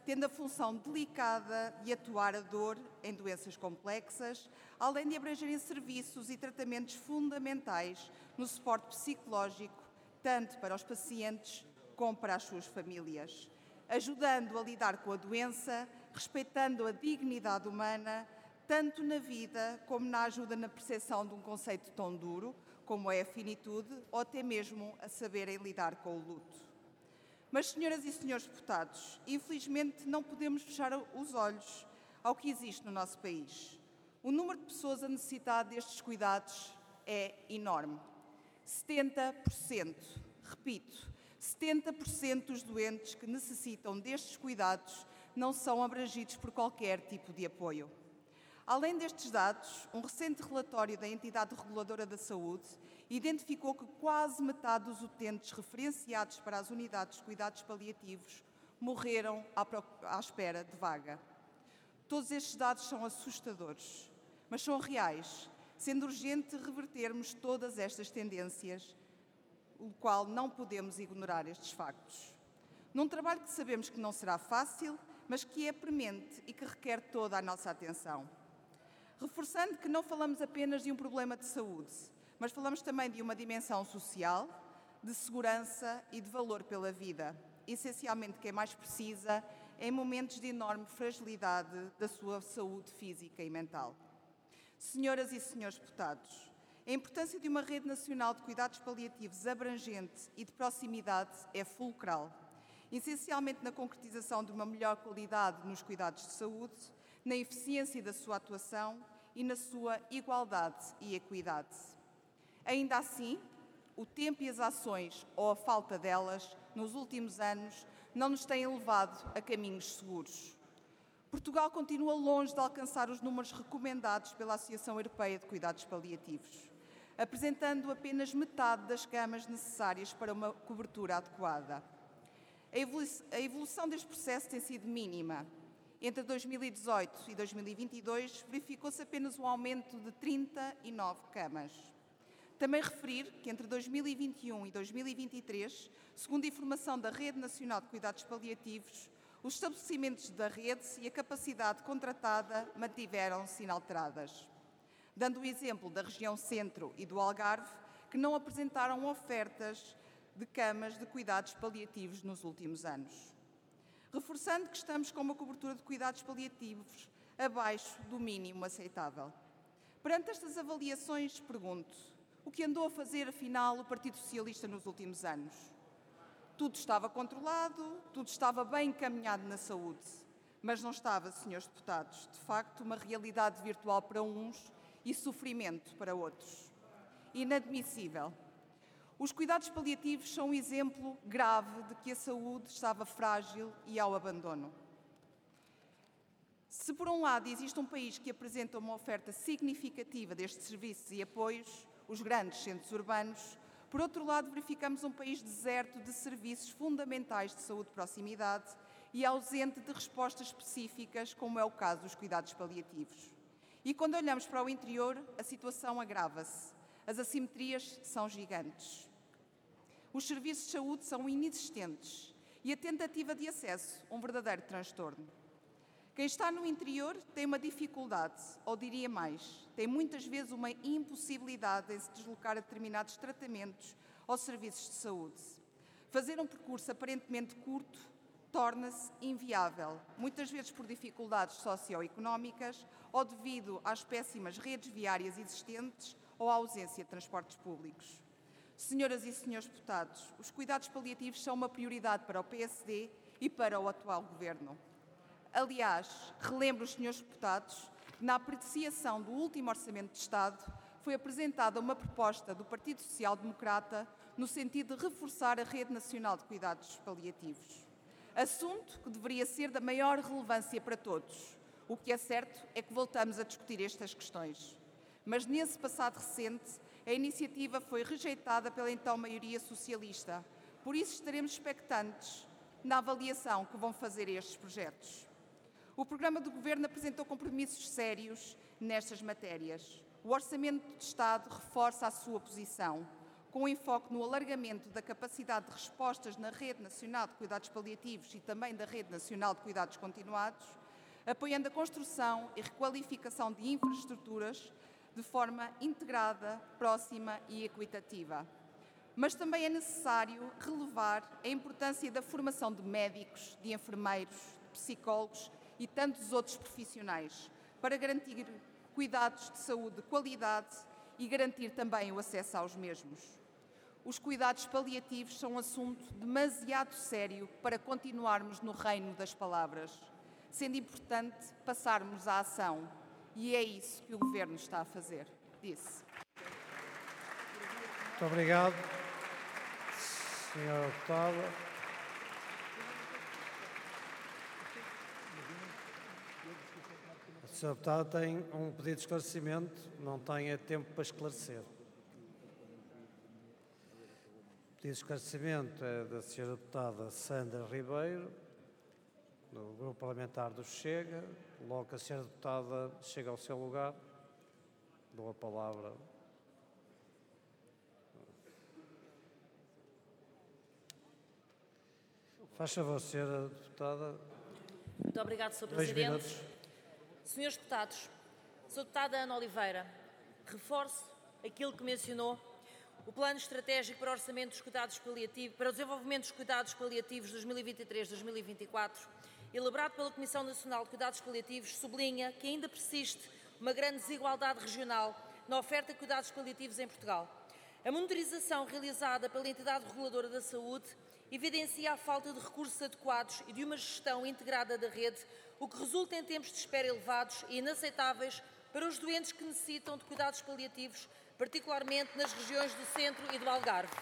tendo a função delicada de atuar a dor em doenças complexas, além de abrangerem serviços e tratamentos fundamentais no suporte psicológico, tanto para os pacientes como para as suas famílias, ajudando a lidar com a doença, respeitando a dignidade humana, tanto na vida como na ajuda na percepção de um conceito tão duro como é a finitude, ou até mesmo a saberem lidar com o luto. Mas, senhoras e senhores deputados, infelizmente não podemos fechar os olhos ao que existe no nosso país. O número de pessoas a necessitar destes cuidados é enorme. 70%, repito, 70% dos doentes que necessitam destes cuidados não são abrangidos por qualquer tipo de apoio. Além destes dados, um recente relatório da Entidade Reguladora da Saúde identificou que quase metade dos utentes referenciados para as unidades de cuidados paliativos morreram à espera de vaga. Todos estes dados são assustadores, mas são reais, sendo urgente revertermos todas estas tendências, o qual não podemos ignorar estes factos. Num trabalho que sabemos que não será fácil, mas que é premente e que requer toda a nossa atenção. Reforçando que não falamos apenas de um problema de saúde, mas falamos também de uma dimensão social, de segurança e de valor pela vida, essencialmente quem mais precisa em momentos de enorme fragilidade da sua saúde física e mental. Senhoras e senhores deputados, a importância de uma rede nacional de cuidados paliativos abrangente e de proximidade é fulcral, essencialmente na concretização de uma melhor qualidade nos cuidados de saúde, na eficiência da sua atuação e na sua igualdade e equidade. Ainda assim, o tempo e as ações, ou a falta delas, nos últimos anos, não nos têm levado a caminhos seguros. Portugal continua longe de alcançar os números recomendados pela Associação Europeia de Cuidados Paliativos, apresentando apenas metade das camas necessárias para uma cobertura adequada. A evolução deste processo tem sido mínima. Entre 2018 e 2022, verificou-se apenas um aumento de 39 camas. Também referir que entre 2021 e 2023, segundo a informação da Rede Nacional de Cuidados Paliativos, os estabelecimentos da rede e a capacidade contratada mantiveram-se inalteradas. Dando o exemplo da região Centro e do Algarve, que não apresentaram ofertas de camas de cuidados paliativos nos últimos anos. Reforçando que estamos com uma cobertura de cuidados paliativos abaixo do mínimo aceitável. Perante estas avaliações, pergunto, o que andou a fazer, afinal, o Partido Socialista nos últimos anos? Tudo estava controlado, tudo estava bem encaminhado na saúde, mas não estava, senhores deputados, de facto, uma realidade virtual para uns e sofrimento para outros. Inadmissível. Os cuidados paliativos são um exemplo grave de que a saúde estava frágil e ao abandono. Se, por um lado, existe um país que apresenta uma oferta significativa destes serviços e apoios, os grandes centros urbanos, por outro lado, verificamos um país deserto de serviços fundamentais de saúde de proximidade e ausente de respostas específicas, como é o caso dos cuidados paliativos. E quando olhamos para o interior, a situação agrava-se. As assimetrias são gigantes. Os serviços de saúde são inexistentes e a tentativa de acesso, um verdadeiro transtorno. Quem está no interior tem uma dificuldade, ou diria mais, tem muitas vezes uma impossibilidade em se deslocar a determinados tratamentos ou serviços de saúde. Fazer um percurso aparentemente curto torna-se inviável, muitas vezes por dificuldades socioeconómicas ou devido às péssimas redes viárias existentes ou à ausência de transportes públicos. Senhoras e senhores deputados, os cuidados paliativos são uma prioridade para o PSD e para o atual Governo. Aliás, relembro os senhores deputados que na apreciação do último Orçamento de Estado foi apresentada uma proposta do Partido Social Democrata no sentido de reforçar a Rede Nacional de Cuidados Paliativos. Assunto que deveria ser da maior relevância para todos. O que é certo é que voltamos a discutir estas questões. Mas nesse passado recente, a iniciativa foi rejeitada pela então maioria socialista. Por isso estaremos expectantes na avaliação que vão fazer estes projetos. O programa do Governo apresentou compromissos sérios nestas matérias. O Orçamento de Estado reforça a sua posição. com enfoque no alargamento da capacidade de respostas na Rede Nacional de Cuidados Paliativos e também da Rede Nacional de Cuidados Continuados, apoiando a construção e requalificação de infraestruturas de forma integrada, próxima e equitativa. Mas também é necessário relevar a importância da formação de médicos, de enfermeiros, de psicólogos e tantos outros profissionais para garantir cuidados de saúde de qualidade e garantir também o acesso aos mesmos. Os cuidados paliativos são um assunto demasiado sério para continuarmos no reino das palavras, sendo importante passarmos à ação. E é isso que o Governo está a fazer. Disse. Muito obrigado, Sra. Deputada. A Sra. Deputada tem um pedido de esclarecimento, não tem tempo para esclarecer. O pedido de esclarecimento é da Sra. Deputada Sandra Ribeiro, do Grupo Parlamentar do Chega. Logo que a Sra. Deputada chega ao seu lugar, dou a palavra. Faz favor, Sra. Deputada. Muito obrigada, Sr. 2 Presidente. minutos. Senhores deputados, Sra. Deputada Ana Oliveira, reforço aquilo que mencionou, o Plano Estratégico para o Orçamento dos Cuidados Paliativos, para o Desenvolvimento dos Cuidados Paliativos 2023-2024, elaborado pela Comissão Nacional de Cuidados Paliativos, sublinha que ainda persiste uma grande desigualdade regional na oferta de cuidados paliativos em Portugal. A monitorização realizada pela entidade reguladora da saúde evidencia a falta de recursos adequados e de uma gestão integrada da rede, o que resulta em tempos de espera elevados e inaceitáveis para os doentes que necessitam de cuidados paliativos, particularmente nas regiões do Centro e do Algarve.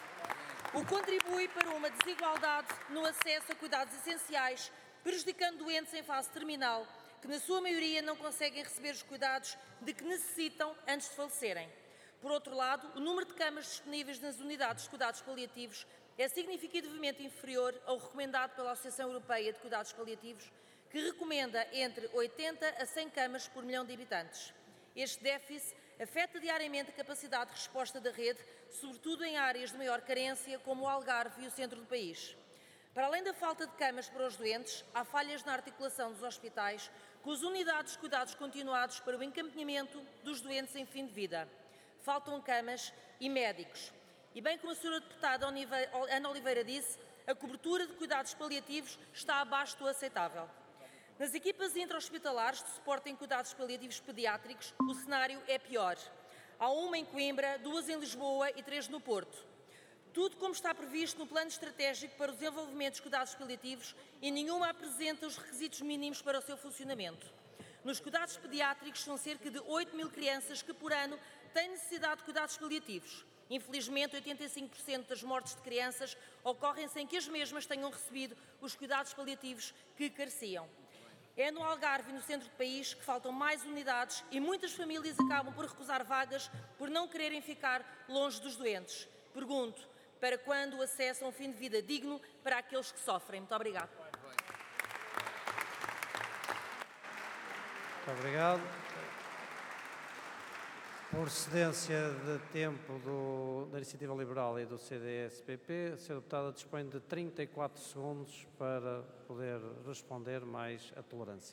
O que contribui para uma desigualdade no acesso a cuidados essenciais, prejudicando doentes em fase terminal, que na sua maioria não conseguem receber os cuidados de que necessitam antes de falecerem. Por outro lado, o número de camas disponíveis nas unidades de cuidados paliativos é significativamente inferior ao recomendado pela Associação Europeia de Cuidados Paliativos, que recomenda entre 80 a 100 camas por milhão de habitantes. Este déficit afeta diariamente a capacidade de resposta da rede, sobretudo em áreas de maior carência, como o Algarve e o centro do país. Para além da falta de camas para os doentes, há falhas na articulação dos hospitais com as unidades de cuidados continuados para o encaminhamento dos doentes em fim de vida. Faltam camas e médicos. E bem como a Sra. Deputada Ana Oliveira disse, a cobertura de cuidados paliativos está abaixo do aceitável. Nas equipas intra-hospitalares de suporte em cuidados paliativos pediátricos, o cenário é pior. Há uma em Coimbra, 2 em Lisboa e 3 no Porto. Tudo como está previsto no Plano Estratégico para o Desenvolvimento dos Cuidados Paliativos e nenhuma apresenta os requisitos mínimos para o seu funcionamento. Nos cuidados pediátricos são cerca de 8 mil crianças que por ano têm necessidade de cuidados paliativos. Infelizmente, 85% das mortes de crianças ocorrem sem que as mesmas tenham recebido os cuidados paliativos que careciam. É no Algarve e no centro do país que faltam mais unidades e muitas famílias acabam por recusar vagas por não quererem ficar longe dos doentes. Pergunto, para quando o acesso a um fim de vida digno para aqueles que sofrem? Muito obrigada. Muito obrigado. Por cedência de tempo da Iniciativa Liberal e do CDS-PP, a Sra. Deputada dispõe de 34 segundos para poder responder mais a tolerância.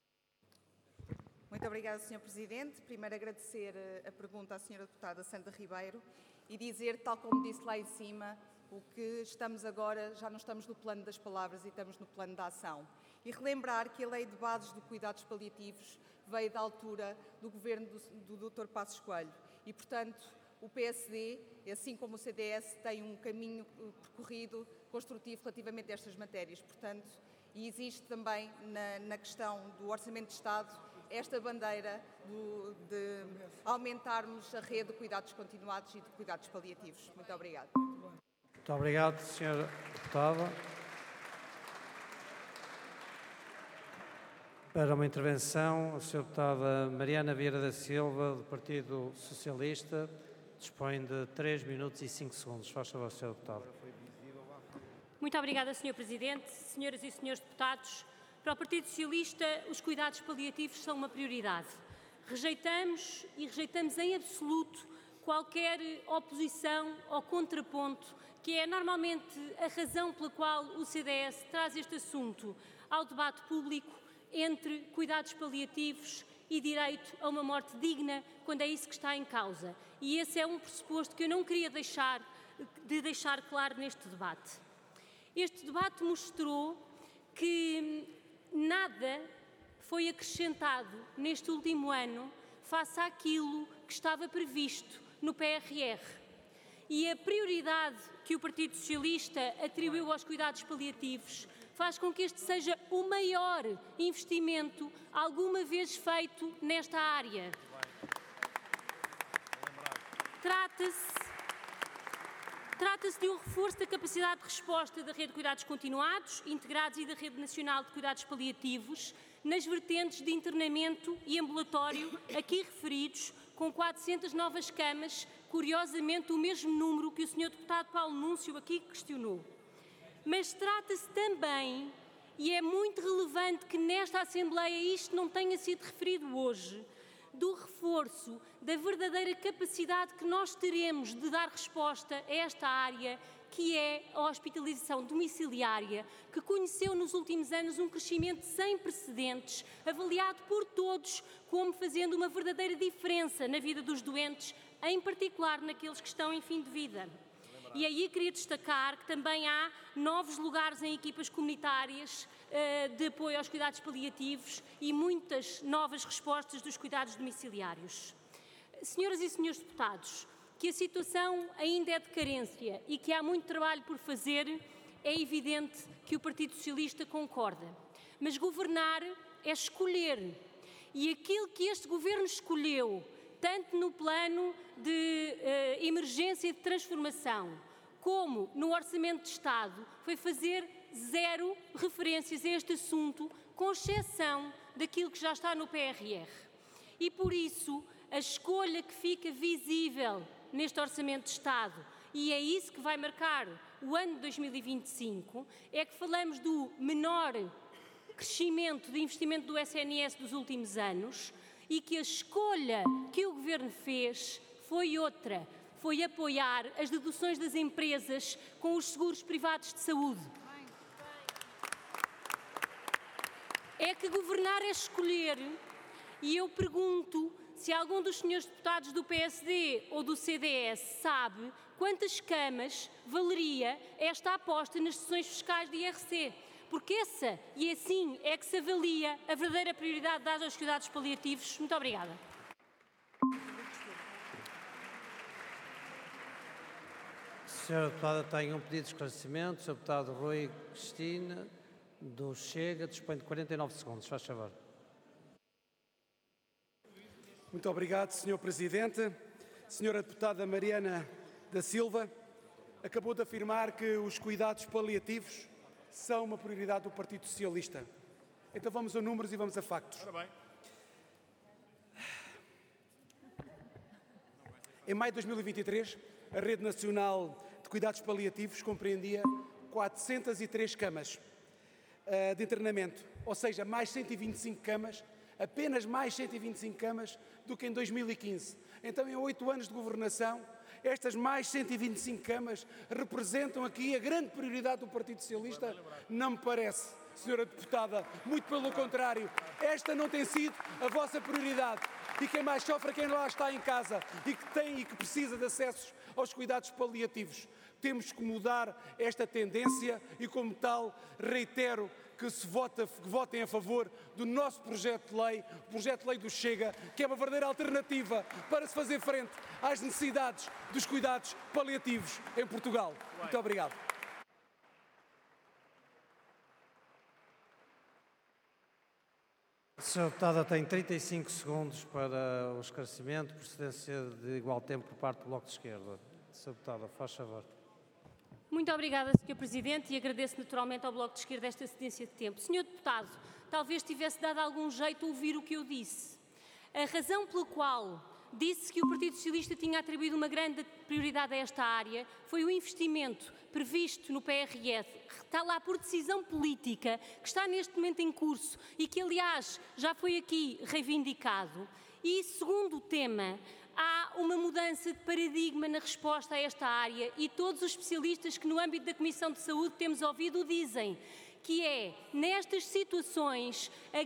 Muito obrigada, Sr. Presidente. Primeiro agradecer a pergunta à Sra. Deputada Sandra Ribeiro e dizer, tal como disse lá em cima, o que estamos agora, já não estamos no plano das palavras e estamos no plano da ação. E relembrar que a Lei de Bases de Cuidados Paliativos veio da altura do governo do Dr. Passos Coelho e, portanto, o PSD, assim como o CDS, tem um caminho percorrido construtivo relativamente a estas matérias. Portanto, e existe também na questão do Orçamento de Estado esta bandeira de aumentarmos a rede de cuidados continuados e de cuidados paliativos. Muito obrigada. Muito obrigado, Sra. Deputada. Para uma intervenção, a Sra. Deputada Mariana Vieira da Silva, do Partido Socialista, dispõe de 3 minutos e 5 segundos. Faz favor, Sra. Deputada. Muito obrigada, Sr. Presidente. Senhoras e senhores deputados, para o Partido Socialista, os cuidados paliativos são uma prioridade. Rejeitamos em absoluto qualquer oposição ou contraponto, que é normalmente a razão pela qual o CDS traz este assunto ao debate público, entre cuidados paliativos e direito a uma morte digna, quando é isso que está em causa. E esse é um pressuposto que eu não queria deixar claro neste debate. Este debate mostrou que nada foi acrescentado neste último ano face àquilo que estava previsto no PRR. E a prioridade que o Partido Socialista atribuiu aos cuidados paliativos faz com que este seja o maior investimento alguma vez feito nesta área. Trata-se de um reforço da capacidade de resposta da Rede de Cuidados Continuados, Integrados e da Rede Nacional de Cuidados Paliativos, nas vertentes de internamento e ambulatório aqui referidos, com 400 novas camas, curiosamente o mesmo número que o Sr. Deputado Paulo Núncio aqui questionou. Mas trata-se também, e é muito relevante que nesta Assembleia isto não tenha sido referido hoje, do reforço da verdadeira capacidade que nós teremos de dar resposta a esta área, que é a hospitalização domiciliária, que conheceu nos últimos anos um crescimento sem precedentes, avaliado por todos como fazendo uma verdadeira diferença na vida dos doentes, em particular naqueles que estão em fim de vida. E aí queria destacar que também há novos lugares em equipas comunitárias de apoio aos cuidados paliativos e muitas novas respostas dos cuidados domiciliários. Senhoras e senhores deputados, que a situação ainda é de carência e que há muito trabalho por fazer, é evidente que o Partido Socialista concorda. Mas governar é escolher. E aquilo que este Governo escolheu, tanto no plano de emergência e de transformação, como no Orçamento de Estado, foi fazer zero referências a este assunto, com exceção daquilo que já está no PRR. E por isso, a escolha que fica visível neste Orçamento de Estado, e é isso que vai marcar o ano de 2025, é que falamos do menor crescimento de investimento do SNS dos últimos anos, e que a escolha que o Governo fez foi outra, foi apoiar as deduções das empresas com os seguros privados de saúde. É que governar é escolher, e eu pergunto se algum dos senhores deputados do PSD ou do CDS sabe quantas camas valeria esta aposta nas deduções fiscais de IRC. Porque essa, e assim, é que se avalia a verdadeira prioridade dada aos cuidados paliativos. Muito obrigada. A senhora deputada tem um pedido de esclarecimento. O senhor deputado Rui Cristina, do Chega, dispõe de 49 segundos. Faz favor. Muito obrigado, Sr. Presidente. Senhora deputada Mariana da Silva acabou de afirmar que os cuidados paliativos são uma prioridade do Partido Socialista. Então vamos a números e vamos a factos. Em maio de 2023, a Rede Nacional de Cuidados Paliativos compreendia 403 camas de internamento, ou seja, mais 125 camas, apenas mais 125 camas do que em 2015. Então, em 8 anos de governação, estas mais 125 camas representam aqui a grande prioridade do Partido Socialista? Não me parece, senhora deputada, muito pelo contrário. Esta não tem sido a vossa prioridade. E quem mais sofre é quem lá está em casa e que tem e que precisa de acessos aos cuidados paliativos. Temos que mudar esta tendência e, como tal, reitero que votem a favor do nosso projeto de lei, o projeto de lei do Chega, que é uma verdadeira alternativa para se fazer frente às necessidades dos cuidados paliativos em Portugal. Muito obrigado. A senhora deputada tem 35 segundos para o esclarecimento, procedência de igual tempo por parte do Bloco de Esquerda. Senhora deputada, faz favor. Muito obrigada, Sr. Presidente, e agradeço naturalmente ao Bloco de Esquerda esta cedência de tempo. Sr. Deputado, talvez tivesse dado algum jeito a ouvir o que eu disse. A razão pela qual disse que o Partido Socialista tinha atribuído uma grande prioridade a esta área foi o investimento previsto no PRR, que está lá por decisão política, que está neste momento em curso e que, aliás, já foi aqui reivindicado. E, segundo o tema, há uma mudança de paradigma na resposta a esta área e todos os especialistas que no âmbito da Comissão de Saúde temos ouvido dizem que é, nestas situações, a